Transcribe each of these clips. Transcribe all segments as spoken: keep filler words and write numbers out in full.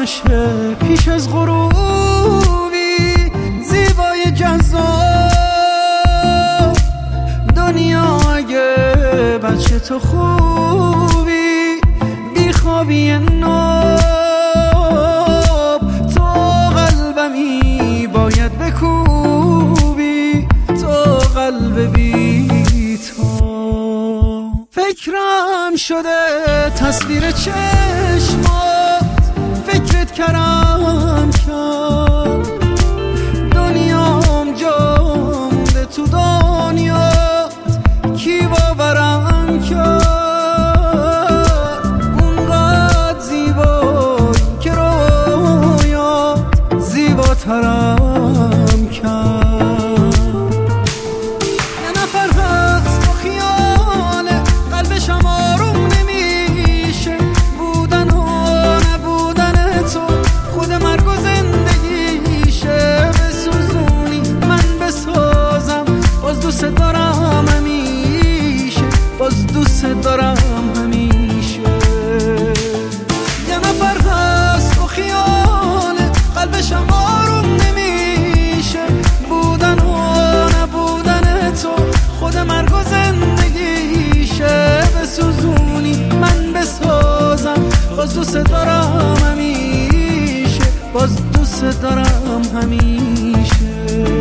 نشه پیش از غروبی زیبای جذاب دنیا اگه بچه تو خوبی بیخوابی ناب تو قلبمی باید بکوبی تو قلب بی تو فکرم شده تصویر چشمات فکرت کردم کرد دنیام جا مونده تو دنیات کی باورم کرد اونقدر زیبایی که رویات زیباترم کرد یه نفر هست با خیاله قلبشم آروم نمیشه بودن و نبودن تو خود مرگ و زندگیشه بسوزونی من بسازم باز دوست دارم همیشه باز دوست دارم همیشه یه نفر هست با خیاله قلبشم آروم نمیشه بودن و نبودن تو خود مرگ و زندگیشه بسوزونی من بسازم باز دوست دارم همیشه باز دوست دارم همیشه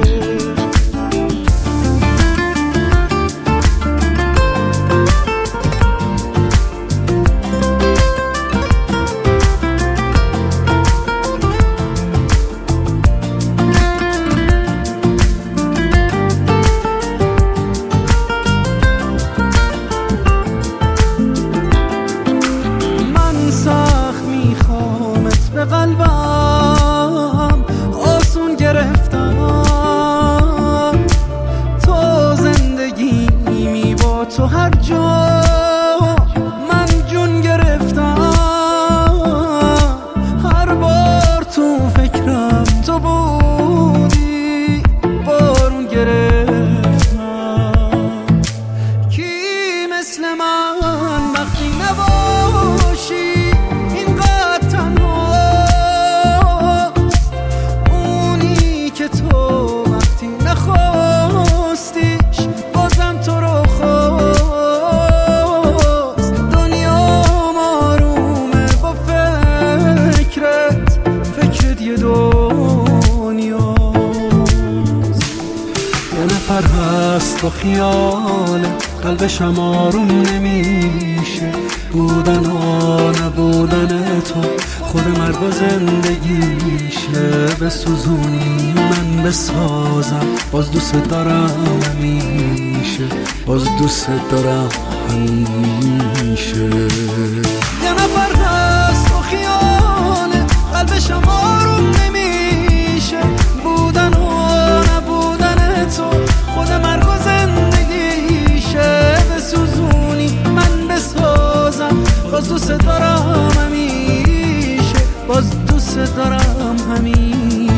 سخت میخوامت به قلبم آسون گرفتم تو زندگی می با تو هر جا من جون گرفتم هر بار تو فکرم تو بودی بارون گرفتم کی مثل من وقتی نباشی هست با خیال قلبشم آروم نمیشه بودن و نبودن تو خود مرگ و زندگیشه بسوزونی من بسازم باز دوست دارم همیشه باز دوست دارم همیشه یه نفر هست با خیال قلبشم آروم نمیشه بودن و نبودن تو خود مرگ و زندگیشه بسوزونی من بسازم باز دوست دارم همیشه باز دوست دارم همیشه